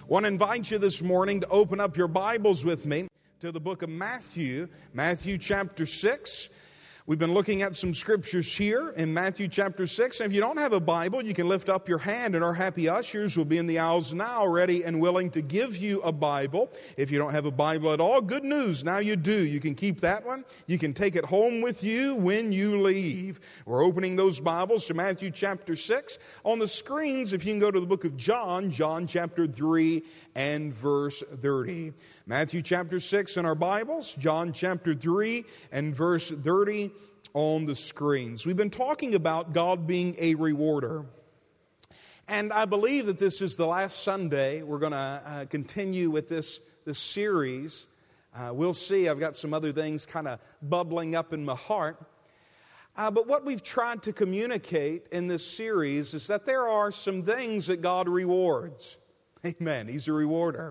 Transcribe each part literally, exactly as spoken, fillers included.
want to invite you this morning to open up your Bibles with me to the book of Matthew, Matthew chapter six. We've been looking at some scriptures here in Matthew chapter six. And if you don't have a Bible, you can lift up your hand, and our happy ushers will be in the aisles now, ready and willing to give you a Bible. If you don't have a Bible at all, good news, now you do. You can keep that one. You can take it home with you when you leave. We're opening those Bibles to Matthew chapter six. On the screens, if you can go to the book of John, John chapter three and verse thirty. Matthew chapter six in our Bibles, John chapter three and verse thirty on the screens. We've been talking about God being a rewarder. And I believe that this is the last Sunday. We're going to uh, continue with this, this series. Uh, we'll see. I've got some other things kind of bubbling up in my heart. Uh, but what we've tried to communicate in this series is that there are some things that God rewards. Amen. He's a rewarder.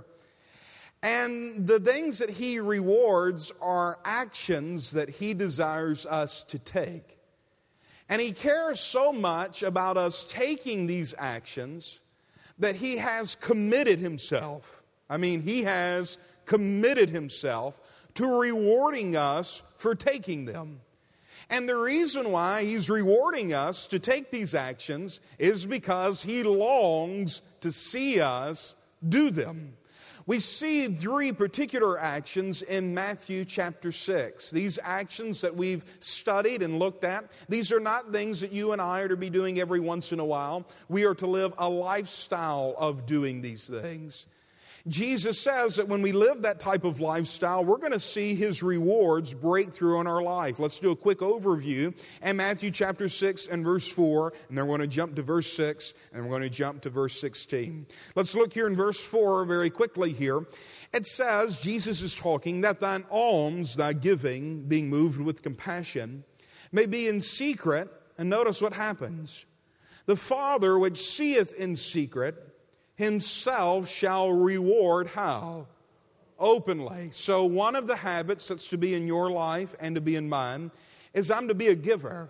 And the things that He rewards are actions that He desires us to take. And He cares so much about us taking these actions that He has committed Himself. I mean, He has committed Himself to rewarding us for taking them. And the reason why He's rewarding us to take these actions is because He longs to see us do them. We see three particular actions in Matthew chapter six. These actions that we've studied and looked at, these are not things that you and I are to be doing every once in a while. We are to live a lifestyle of doing these things. Jesus says that when we live that type of lifestyle, we're going to see His rewards break through in our life. Let's do a quick overview in Matthew chapter six and verse four, and then we're going to jump to verse six, and we're going to jump to verse sixteen. Let's look here in verse four very quickly here. It says, Jesus is talking, that thine alms, thy giving, being moved with compassion, may be in secret. And notice what happens. The Father which seeth in secret, Himself shall reward how? Openly. So one of the habits that's to be in your life and to be in mine is I'm to be a giver.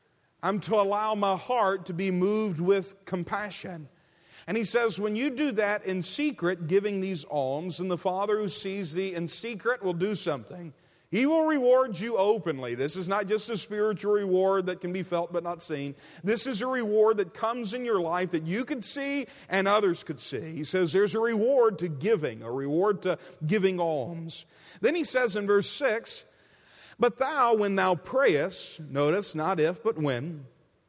I'm to allow my heart to be moved with compassion. And He says, when you do that in secret, giving these alms, and the Father who sees thee in secret will do something. He will reward you openly. This is not just a spiritual reward that can be felt but not seen. This is a reward that comes in your life that you could see and others could see. He says there's a reward to giving, a reward to giving alms. Then He says in verse six, but thou, when thou prayest, notice, not if, but when,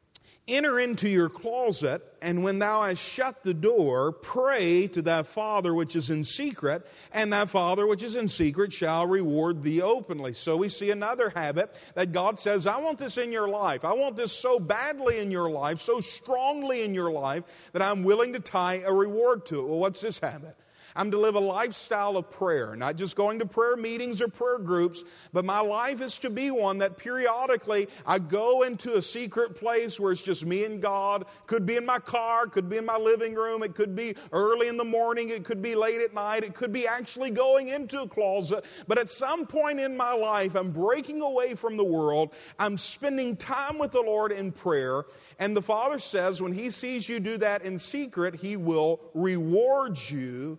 enter into your closet, and when thou hast shut the door, pray to thy Father which is in secret, and thy Father which is in secret shall reward thee openly. So we see another habit that God says, I want this in your life. I want this so badly in your life, so strongly in your life, that I'm willing to tie a reward to it. Well, what's this habit? I'm to live a lifestyle of prayer, not just going to prayer meetings or prayer groups, but my life is to be one that periodically I go into a secret place where it's just me and God. Could be in my car, could be in my living room, it could be early in the morning, it could be late at night, it could be actually going into a closet. But at some point in my life, I'm breaking away from the world. I'm spending time with the Lord in prayer. And the Father says when He sees you do that in secret, He will reward you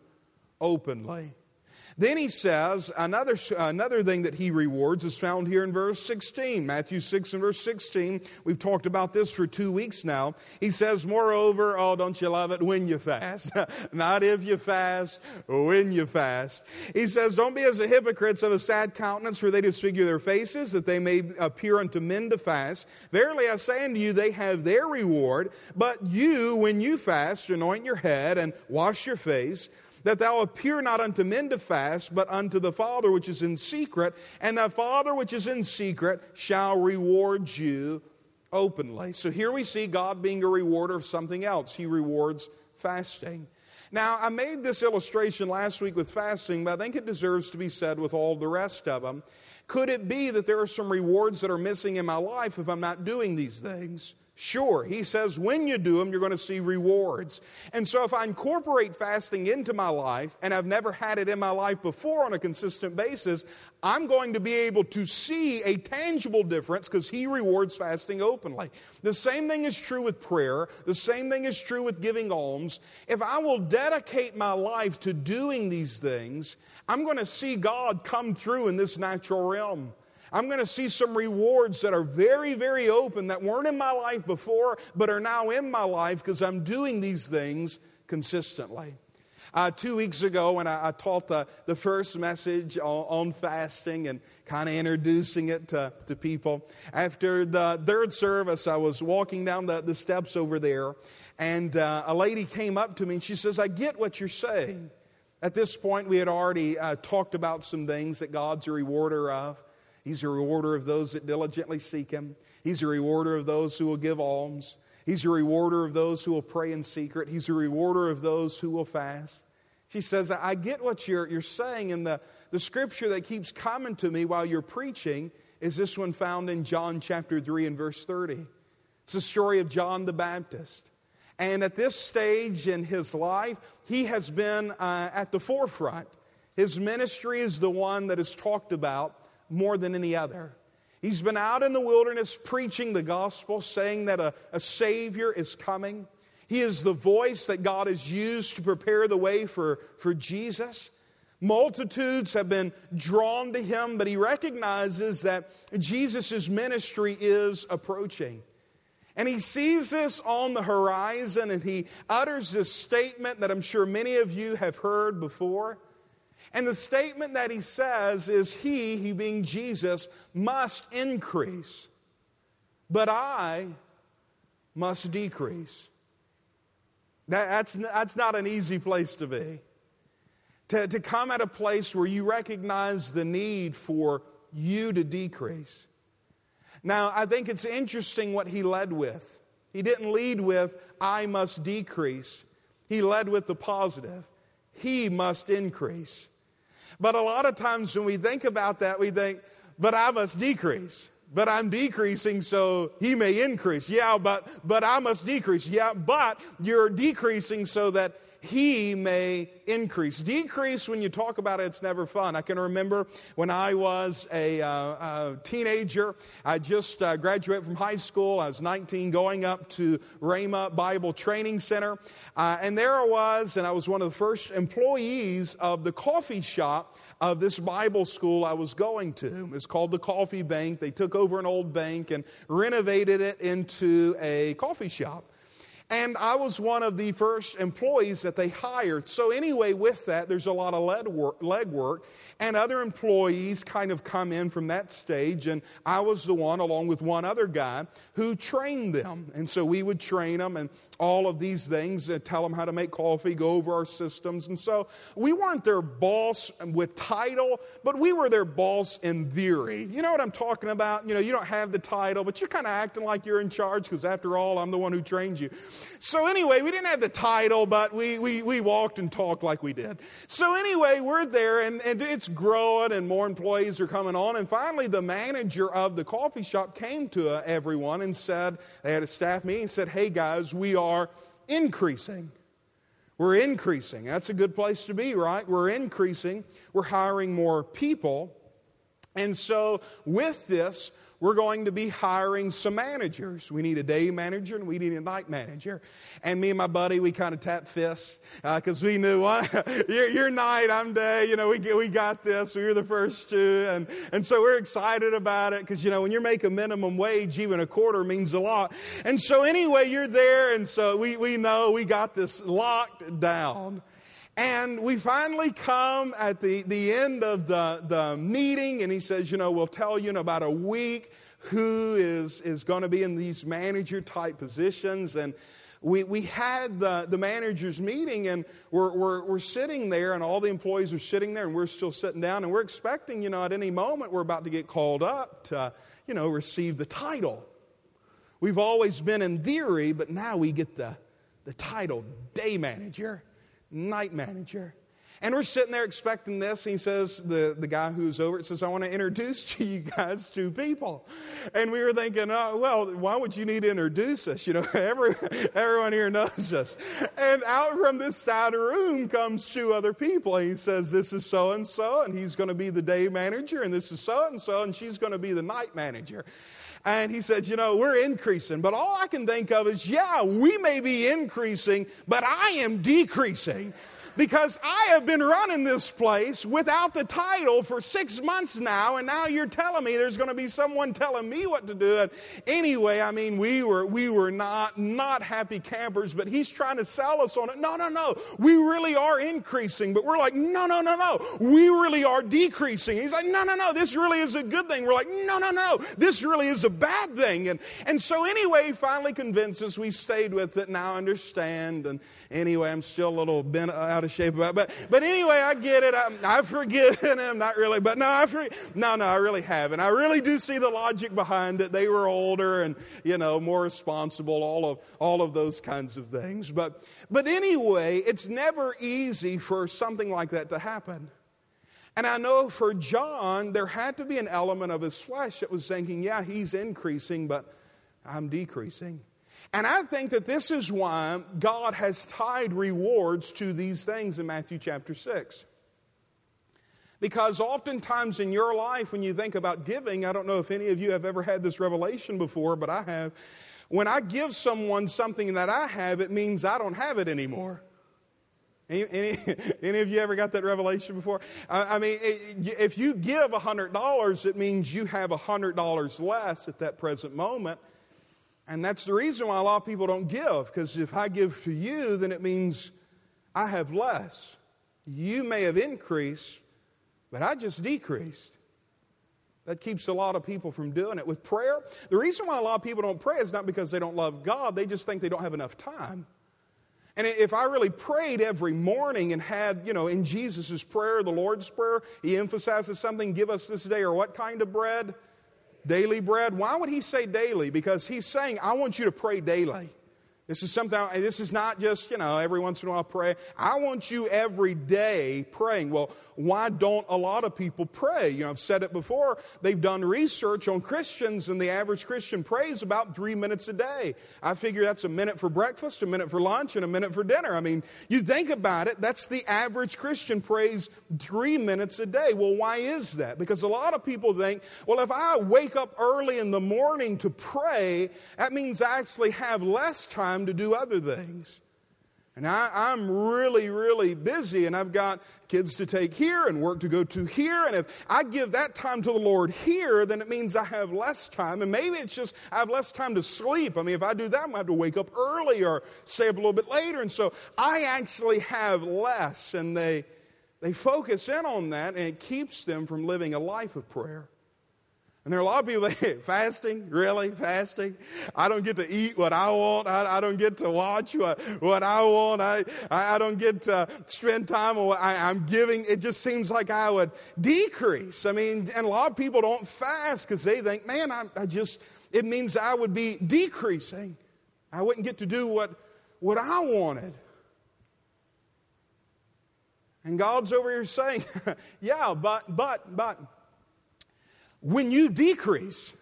openly. Then He says, another, another thing that He rewards is found here in verse sixteen. Matthew six and verse sixteen. We've talked about this for two weeks now. He says, moreover, oh, don't you love it, when you fast. Not if you fast, when you fast. He says, don't be as the hypocrites of a sad countenance, for they disfigure their faces, that they may appear unto men to fast. Verily I say unto you, they have their reward. But you, when you fast, anoint your head and wash your face, that thou appear not unto men to fast, but unto the Father which is in secret, and thy Father which is in secret shall reward you openly. So here we see God being a rewarder of something else. He rewards fasting. Now, I made this illustration last week with fasting, but I think it deserves to be said with all the rest of them. Could it be that there are some rewards that are missing in my life if I'm not doing these things? Sure, he says when you do them, you're going to see rewards. And so if I incorporate fasting into my life, and I've never had it in my life before on a consistent basis, I'm going to be able to see a tangible difference because he rewards fasting openly. The same thing is true with prayer. The same thing is true with giving alms. If I will dedicate my life to doing these things, I'm going to see God come through in this natural realm. I'm going to see some rewards that are very, very open that weren't in my life before, but are now in my life because I'm doing these things consistently. Uh, two weeks ago when I, I taught the, the first message on, on fasting and kind of introducing it to, to people, after the third service, I was walking down the, the steps over there, and uh, a lady came up to me and she says, I get what you're saying. At this point, we had already uh, talked about some things that God's a rewarder of. He's a rewarder of those that diligently seek Him. He's a rewarder of those who will give alms. He's a rewarder of those who will pray in secret. He's a rewarder of those who will fast. She says, I get what you're, you're saying, and the, the scripture that keeps coming to me while you're preaching is this one found in John chapter three and verse thirty. It's the story of John the Baptist. And at this stage in his life, he has been uh, at the forefront. His ministry is the one that is talked about more than any other. He's been out in the wilderness preaching the gospel, saying that a, a Savior is coming. He is the voice that God has used to prepare the way for, for Jesus. Multitudes have been drawn to Him, but he recognizes that Jesus' ministry is approaching. And he sees this on the horizon, and he utters this statement that I'm sure many of you have heard before. And the statement that he says is, He, he being Jesus, must increase, but I must decrease. That, that's, that's not an easy place to be. To, to come at a place where you recognize the need for you to decrease. Now, I think it's interesting what he led with. He didn't lead with, I must decrease. He led with the positive. He must increase. But a lot of times when we think about that, we think, but I must decrease. But I'm decreasing so he may increase. Yeah, but but I must decrease. Yeah, but you're decreasing so that he may increase. Decrease, when you talk about it, it's never fun. I can remember when I was a, uh, a teenager. I just uh, graduated from high school. I was nineteen, going up to Rhema Bible Training Center. Uh, and there I was, and I was one of the first employees of the coffee shop of this Bible school I was going to. It's called the Coffee Bank. They took over an old bank and renovated it into a coffee shop. And I was one of the first employees that they hired. So anyway, with that, there's a lot of leg work, leg work. And other employees kind of come in from that stage. And I was the one, along with one other guy, who trained them. And so we would train them and all of these things, and tell them how to make coffee, go over our systems. And so we weren't their boss with title, but we were their boss in theory. You know what I'm talking about? You know, you don't have the title, but you're kind of acting like you're in charge because after all, I'm the one who trained you. So anyway, we didn't have the title, but we we we walked and talked like we did. So anyway, we're there, and, and it's growing, and more employees are coming on. And finally, the manager of the coffee shop came to uh, everyone and said, they had a staff meeting, and said, hey guys, we are increasing. We're increasing. That's a good place to be, right? We're increasing. We're hiring more people. And so with this, we're going to be hiring some managers. We need a day manager and we need a night manager. And me and my buddy, we kind of tapped fists because uh, we knew, well, you're, you're night, I'm day. You know, we we got this. We were the first two. And, and so we're excited about it because, you know, when you're making minimum wage, even a quarter means a lot. And so anyway, you're there. And so we, we know we got this locked down. And we finally come at the, the end of the, the meeting, and he says, you know, we'll tell you in about a week who is, is going to be in these manager-type positions. And we we had the, the managers meeting, and we're, we're, we're sitting there, and all the employees are sitting there, and we're still sitting down, and we're expecting, you know, at any moment we're about to get called up to, you know, receive the title. We've always been in theory, but now we get the, the title, day manager, night manager. And we're sitting there expecting this. And he says, the, the guy who's over it says, I want to introduce to you guys two people. And we were thinking, oh, well, why would you need to introduce us? You know, every, everyone here knows us. And out from this side of the room comes two other people. And he says, this is so-and-so, and he's going to be the day manager. And this is so-and-so, and she's going to be the night manager. And he said, you know, we're increasing. But all I can think of is, yeah, we may be increasing, but I am decreasing. Because I have been running this place without the title for six months now, and now you're telling me there's going to be someone telling me what to do. And anyway, I mean, we were we were not not happy campers, but he's trying to sell us on it. No, no, no. We really are increasing, but we're like, no, no, no, no. We really are decreasing. He's like, no, no, no. This really is a good thing. We're like, no, no, no. This really is a bad thing. And and so anyway, he finally convinced us. We stayed with it. Now I understand. And anyway, I'm still a little bent out of shape about it. But, but anyway, I get it. I'm, I've forgiven him. Not really. But no, I for, no, no, I really haven't. I really do see the logic behind it. They were older and, you know, more responsible, all of all of those kinds of things. But, but anyway, it's never easy for something like that to happen. And I know for John, there had to be an element of his flesh that was thinking, yeah, he's increasing, but I'm decreasing. And I think that this is why God has tied rewards to these things in Matthew chapter six. Because oftentimes in your life, when you think about giving, I don't know if any of you have ever had this revelation before, but I have. When I give someone something that I have, it means I don't have it anymore. Any, any, any of you ever got that revelation before? I, I mean, if you give one hundred dollars, it means you have one hundred dollars less at that present moment. And that's the reason why a lot of people don't give, because if I give to you, then it means I have less. You may have increased, but I just decreased. That keeps a lot of people from doing it. With prayer, the reason why a lot of people don't pray is not because they don't love God. They just think they don't have enough time. And if I really prayed every morning and had, you know, in Jesus' prayer, the Lord's Prayer, he emphasizes something, give us this day, or what kind of bread? Daily bread. Why would he say daily? Because he's saying, I want you to pray daily. This is something, this is not just, you know, every once in a while pray. I want you every day praying. Well, why don't a lot of people pray? You know, I've said it before. They've done research on Christians, and the average Christian prays about three minutes a day. I figure that's a minute for breakfast, a minute for lunch, and a minute for dinner. I mean, you think about it, that's the average Christian prays three minutes a day. Well, why is that? Because a lot of people think, well, if I wake up early in the morning to pray, that means I actually have less time to do other things. And I, I'm really, really busy, and I've got kids to take here and work to go to here. And if I give that time to the Lord here, then it means I have less time. And maybe it's just I have less time to sleep. I mean, if I do that, I'm going to have to wake up early or stay up a little bit later. And so I actually have less. And they, they focus in on that, and it keeps them from living a life of prayer. And there are a lot of people that say, fasting, really, fasting? I don't get to eat what I want. I, I don't get to watch what, what I want. I, I don't get to spend time on what I, I'm giving. It just seems like I would decrease. I mean, and a lot of people don't fast because they think, man, I, I just, it means I would be decreasing. I wouldn't get to do what, what I wanted. And God's over here saying, yeah, but, but, but, when you decrease,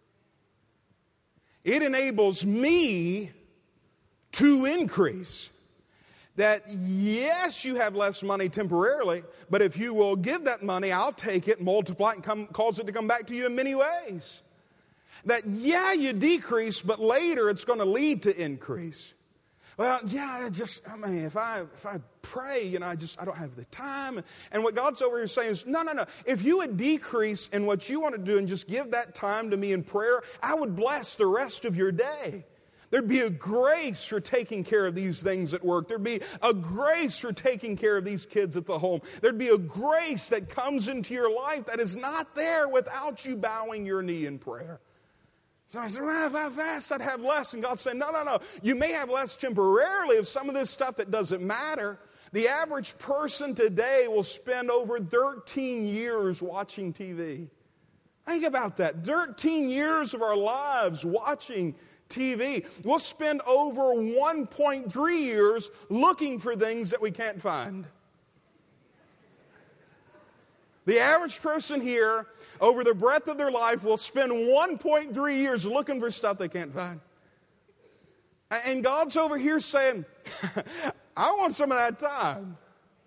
it enables me to increase. That yes, you have less money temporarily, but if you will give that money, I'll take it, multiply it, and come, cause it to come back to you in many ways. That yeah, you decrease, but later it's going to lead to increase. Well, yeah, I just, I mean, if I if I pray, you know, I just, I don't have the time. And what God's over here saying is, no, no, no. If you would decrease in what you want to do and just give that time to me in prayer, I would bless the rest of your day. There'd be a grace for taking care of these things at work. There'd be a grace for taking care of these kids at the home. There'd be a grace that comes into your life that is not there without you bowing your knee in prayer. So I said, well, if I fast, I'd have less. And God said, no, no, no. You may have less temporarily of some of this stuff that doesn't matter. The average person today will spend over thirteen years watching T V. Think about that. thirteen years of our lives watching T V. We'll spend over one point three years looking for things that we can't find. The average person here, over the breadth of their life, will spend one point three years looking for stuff they can't find. And God's over here saying, I want some of that time.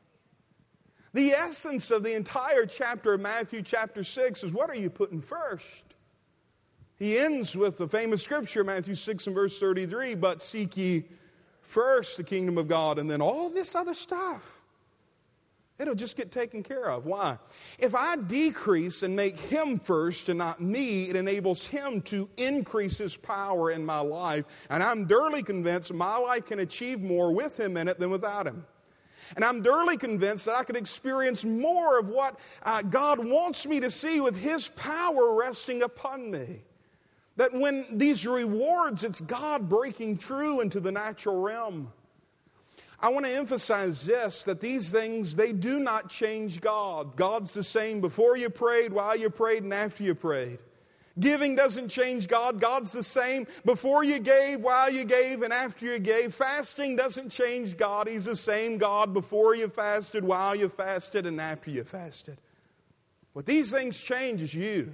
The essence of the entire chapter of Matthew chapter six is, what are you putting first? He ends with the famous scripture, Matthew six and verse thirty-three, but seek ye first the kingdom of God, and then all this other stuff, it'll just get taken care of. Why? If I decrease and make Him first and not me, it enables Him to increase His power in my life. And I'm thoroughly convinced my life can achieve more with Him in it than without Him. And I'm thoroughly convinced that I can experience more of what uh, God wants me to see with His power resting upon me. That when these rewards, it's God breaking through into the natural realm. I want to emphasize this, that these things, they do not change God. God's the same before you prayed, while you prayed, and after you prayed. Giving doesn't change God. God's the same before you gave, while you gave, and after you gave. Fasting doesn't change God. He's the same God before you fasted, while you fasted, and after you fasted. What these things change is you.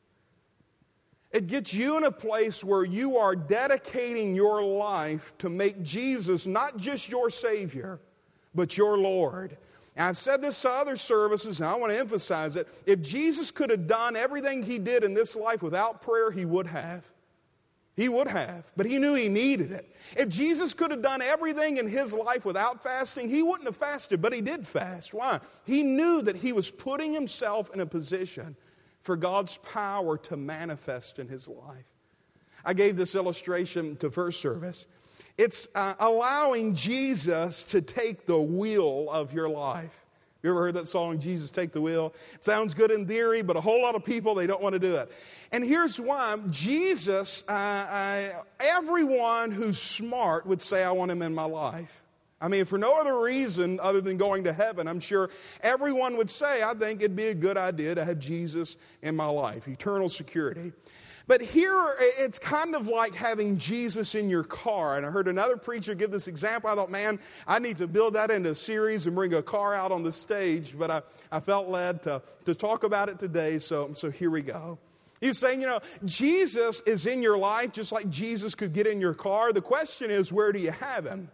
It gets you in a place where you are dedicating your life to make Jesus not just your Savior, but your Lord. And I've said this to other services, and I want to emphasize it. If Jesus could have done everything He did in this life without prayer, He would have. He would have, but He knew He needed it. If Jesus could have done everything in His life without fasting, He wouldn't have fasted, but He did fast. Why? He knew that He was putting Himself in a position for God's power to manifest in His life. I gave this illustration to first service. It's uh, allowing Jesus to take the wheel of your life. You ever heard that song, Jesus Take the Wheel? It sounds good in theory, but a whole lot of people, they don't want to do it. And here's why. Jesus, uh, I, everyone who's smart would say, I want Him in my life. I mean, for no other reason other than going to heaven, I'm sure everyone would say, I think it'd be a good idea to have Jesus in my life, eternal security. But here, it's kind of like having Jesus in your car. And I heard another preacher give this example. I thought, man, I need to build that into a series and bring a car out on the stage. But I, I felt led to, to talk about it today, so, so here we go. He's saying, you know, Jesus is in your life just like Jesus could get in your car. The question is, where do you have Him?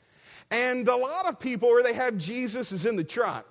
And a lot of people, where they have Jesus, is in the trunk.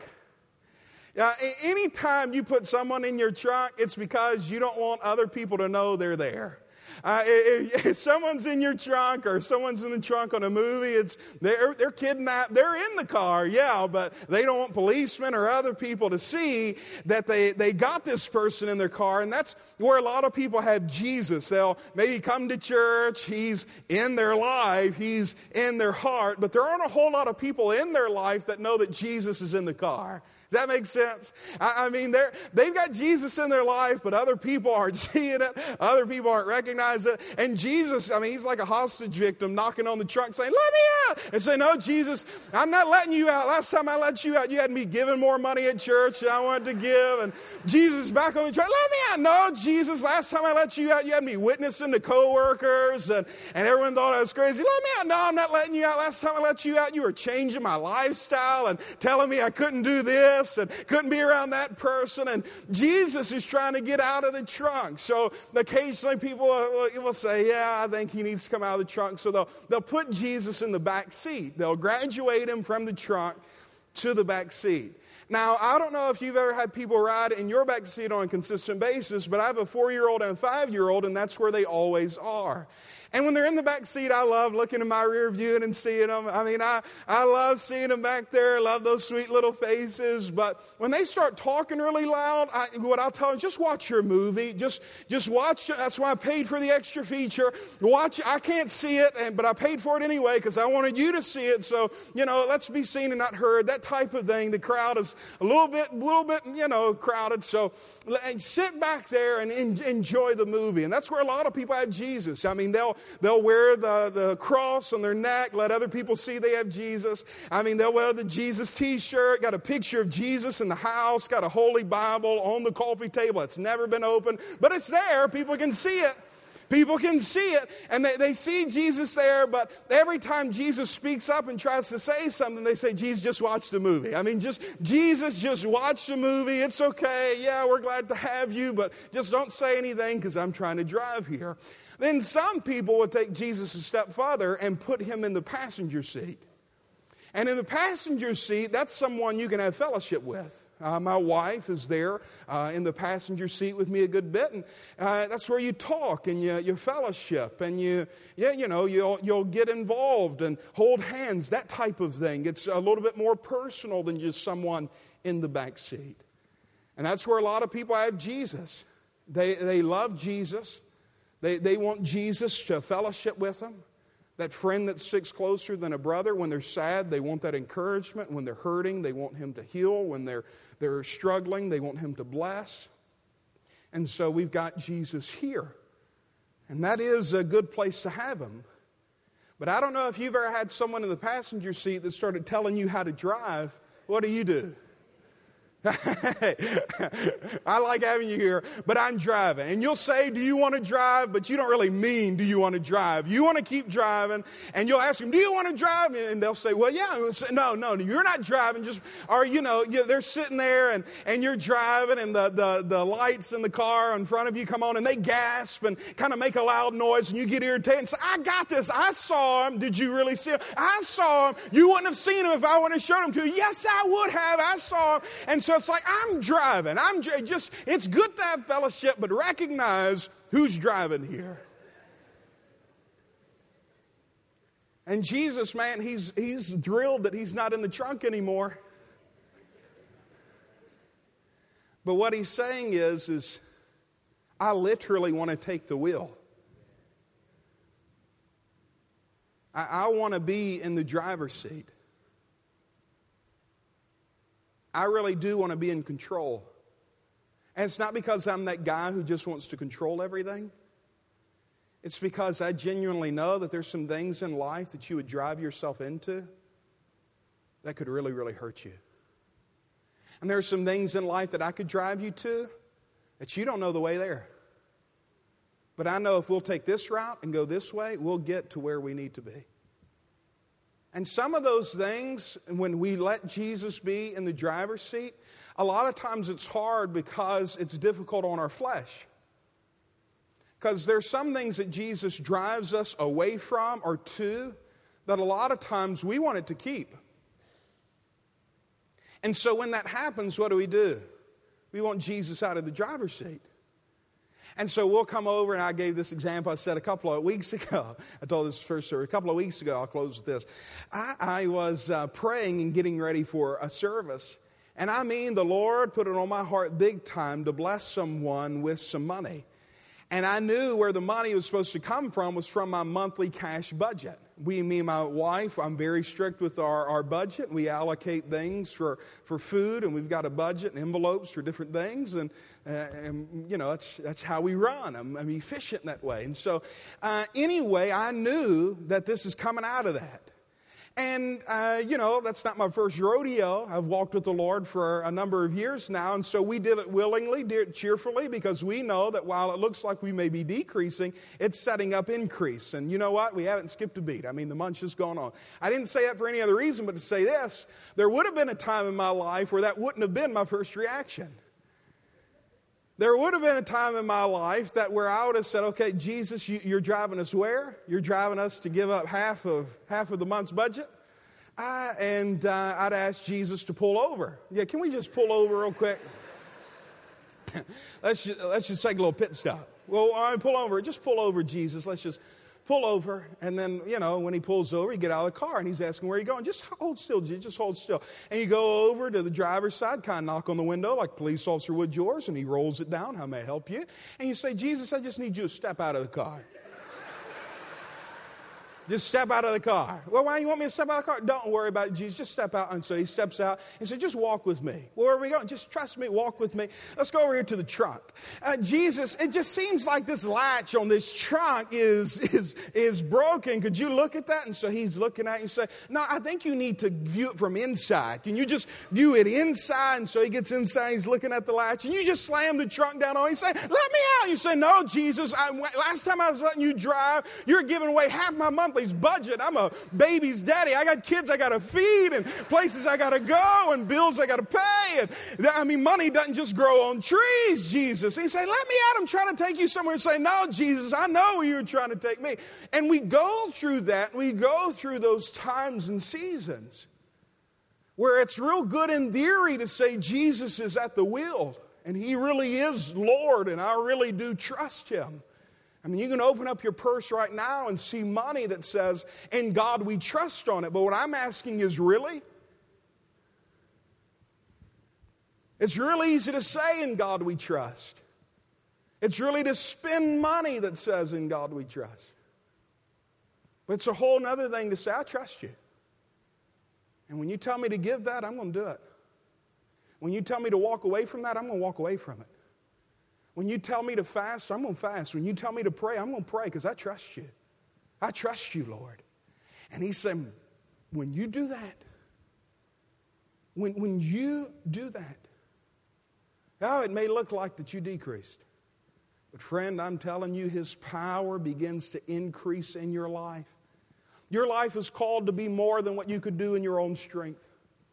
Uh, anytime you put someone in your trunk, it's because you don't want other people to know they're there. Uh, if, if someone's in your trunk or someone's in the trunk on a movie, it's they're, they're kidnapped. They're in the car, yeah, but they don't want policemen or other people to see that they, they got this person in their car. And that's where a lot of people have Jesus. They'll maybe come to church. He's in their life. He's in their heart. But there aren't a whole lot of people in their life that know that Jesus is in the car. Does that make sense? I, I mean, they're, they've got Jesus in their life, but other people aren't seeing it. Other people aren't recognizing it. And Jesus, I mean, He's like a hostage victim knocking on the trunk saying, let me out. And say, no, Jesus, I'm not letting you out. Last time I let you out, you had me giving more money at church than I wanted to give. And Jesus back on the trunk, let me out. No, Jesus, last time I let you out, you had me witnessing to coworkers. And, and everyone thought I was crazy. Let me out. No, I'm not letting you out. Last time I let you out, you were changing my lifestyle and telling me I couldn't do this and couldn't be around that person. And Jesus is trying to get out of the trunk. So occasionally people will, will say, yeah, I think He needs to come out of the trunk. So they'll, they'll put Jesus in the back seat. They'll graduate Him from the trunk to the back seat. Now, I don't know if you've ever had people ride in your back seat on a consistent basis, but I have a four-year-old and a five-year-old, and that's where they always are. And when they're in the back seat, I love looking in my rear view and seeing them. I mean, I, I love seeing them back there. I love those sweet little faces. But when they start talking really loud, I, what I'll tell them, just watch your movie. Just, just watch. That's why I paid for the extra feature. Watch. I can't see it, and, but I paid for it anyway because I wanted you to see it. So, you know, let's be seen and not heard. That type of thing. The crowd is a little bit, a little bit, you know, crowded. So sit back there and enjoy the movie. And that's where a lot of people have Jesus. I mean, they'll They'll wear the, the cross on their neck, let other people see they have Jesus. I mean, they'll wear the Jesus t-shirt, got a picture of Jesus in the house, got a Holy Bible on the coffee table. It's never been opened, but it's there. People can see it. People can see it, and they, they see Jesus there, but every time Jesus speaks up and tries to say something, they say, Jesus, just watch the movie. I mean, just Jesus, just watch the movie. It's okay. Yeah, we're glad to have you, but just don't say anything because I'm trying to drive here. Then some people would take Jesus a step further and put him in the passenger seat. And in the passenger seat, that's someone you can have fellowship with. Uh, my wife is there uh, in the passenger seat with me a good bit, and uh, that's where you talk and you, you fellowship, and you, yeah, you know, you'll you'll get involved and hold hands, that type of thing. It's a little bit more personal than just someone in the back seat, and that's where a lot of people have Jesus. They they love Jesus. They they want Jesus to fellowship with them. That friend that sticks closer than a brother. When they're sad, they want that encouragement. When they're hurting, they want him to heal. When they're, they're struggling, they want him to bless. And so we've got Jesus here. And that is a good place to have him. But I don't know if you've ever had someone in the passenger seat that started telling you how to drive. What do you do? I like having you here, but I'm driving. And you'll say, do you want to drive? But you don't really mean, do you want to drive? You want to keep driving. And you'll ask them, do you want to drive? And they'll say, well, yeah. Say, no, no, you're not driving. Just, or, you know, they're sitting there and, and you're driving and the, the, the lights in the car in front of you come on and they gasp and kind of make a loud noise and you get irritated and say, I got this. I saw him. Did you really see him? I saw him. You wouldn't have seen him if I wouldn't have showed him to you. Yes, I would have. I saw him. And so it's like, I'm driving. I'm just, it's good to have fellowship, but recognize who's driving here. And Jesus, man, he's, he's thrilled that he's not in the trunk anymore. But what he's saying is, is I literally want to take the wheel. I, I want to be in the driver's seat. I really do want to be in control. And it's not because I'm that guy who just wants to control everything. It's because I genuinely know that there's some things in life that you would drive yourself into that could really, really hurt you. And there's some things in life that I could drive you to that you don't know the way there. But I know if we'll take this route and go this way, we'll get to where we need to be. And some of those things, when we let Jesus be in the driver's seat, a lot of times it's hard because it's difficult on our flesh. Because there's some things that Jesus drives us away from or to that a lot of times we want it to keep. And so when that happens, what do we do? We want Jesus out of the driver's seat. And so we'll come over, and I gave this example I said a couple of weeks ago. I told this first service. A couple of weeks ago, I'll close with this. I, I was uh, praying and getting ready for a service. And I mean, the Lord put it on my heart big time to bless someone with some money. And I knew where the money was supposed to come from was from my monthly cash budget. We, me and my wife, I'm very strict with our, our budget. We allocate things for, for food, and we've got a budget and envelopes for different things. And, uh, and you know, that's, that's how we run. I'm, I'm efficient that way. And so uh, anyway, I knew that this is coming out of that. And, uh, you know, that's not my first rodeo. I've walked with the Lord for a number of years now, and so we did it willingly, did it cheerfully, because we know that while it looks like we may be decreasing, it's setting up increase. And you know what? We haven't skipped a beat. I mean, the munch has gone on. I didn't say that for any other reason but to say this. There would have been a time in my life where that wouldn't have been my first reaction. There would have been a time in my life that where I would have said, okay, Jesus, you, you're driving us where? You're driving us to give up half of half of the month's budget? Uh, and uh, I'd ask Jesus to pull over. Yeah, can we just pull over real quick? let's, just, let's just take a little pit stop. Well, all right, pull over. Just pull over, Jesus. Let's just pull over. And then, you know, when he pulls over, you get out of the car and he's asking, where are you going? Just hold still, Jesus. Just hold still. And you go over to the driver's side, kind of knock on the window like a police officer would yours, and he rolls it down. How may I help you? And you say, Jesus, I just need you to step out of the car. Just step out of the car. Well, why do you want me to step out of the car? Don't worry about it, Jesus. Just step out. And so he steps out and said, just walk with me. Well, where are we going? Just trust me. Walk with me. Let's go over here to the trunk. Uh, Jesus, it just seems like this latch on this trunk is, is, is broken. Could you look at that? And so he's looking at it and say, no, I think you need to view it from inside. Can you just view it inside? And so he gets inside. He's looking at the latch. And you just slam the trunk down on it. You say, let me out. You say, no, Jesus. I, last time I was letting you drive, you're giving away half my monthly's budget. I'm a baby's daddy. I got kids I got to feed and places I got to go and bills I got to pay. And I mean, money doesn't just grow on trees, Jesus. And he said, let me out. I'm trying to take you somewhere. And say, no, Jesus, I know you're trying to take me. And we go through that. We go through those times and seasons where it's real good in theory to say Jesus is at the wheel and he really is Lord and I really do trust him. I mean, you can open up your purse right now and see money that says, in God we trust on it. But what I'm asking is, really? It's really easy to say, in God we trust. It's really to spend money that says, in God we trust. But it's a whole other thing to say, I trust you. And when you tell me to give that, I'm going to do it. When you tell me to walk away from that, I'm going to walk away from it. When you tell me to fast, I'm going to fast. When you tell me to pray, I'm going to pray because I trust you. I trust you, Lord. And he said, when you do that, when, when you do that, oh, it may look like that you decreased. But friend, I'm telling you, his power begins to increase in your life. Your life is called to be more than what you could do in your own strength.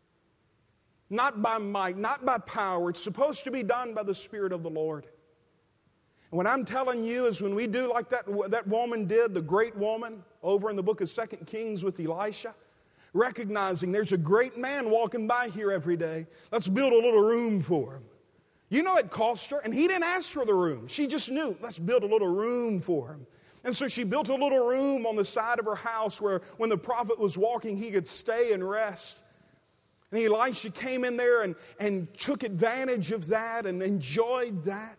Not by might, not by power. It's supposed to be done by the Spirit of the Lord. And what I'm telling you is when we do like that, that woman did, the great woman, over in the book of Second Kings with Elisha, recognizing there's a great man walking by here every day. Let's build a little room for him. You know it cost her, and he didn't ask for the room. She just knew, let's build a little room for him. And so she built a little room on the side of her house where when the prophet was walking, he could stay and rest. And Elisha came in there and, and took advantage of that and enjoyed that.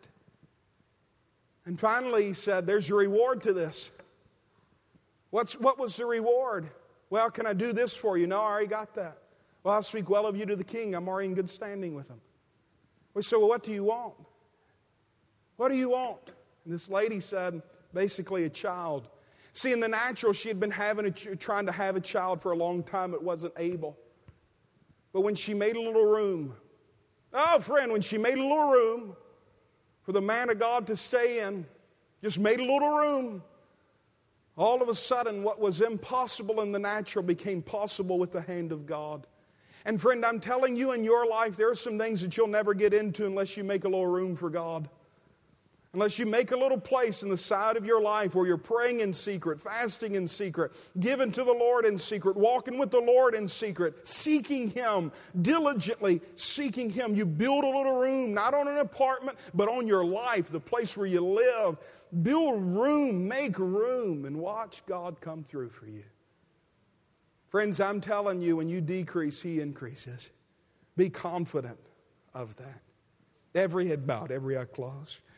And finally he said, there's a reward to this. What's, what was the reward? Well, can I do this for you? No, I already got that. Well, I'll speak well of you to the king. I'm already in good standing with him. We said, well, what do you want? What do you want? And this lady said, basically a child. See, in the natural, she had been having a, trying to have a child for a long time, but wasn't able. But when she made a little room, oh, friend, when she made a little room for the man of God to stay in, just made a little room, all of a sudden what was impossible in the natural became possible with the hand of God. And friend, I'm telling you, in your life, there are some things that you'll never get into unless you make a little room for God. Unless you make a little place in the side of your life where you're praying in secret, fasting in secret, giving to the Lord in secret, walking with the Lord in secret, seeking Him, diligently seeking Him. You build a little room, not on an apartment, but on your life, the place where you live. Build room, make room, and watch God come through for you. Friends, I'm telling you, when you decrease, He increases. Be confident of that. Every head bowed, every eye closed.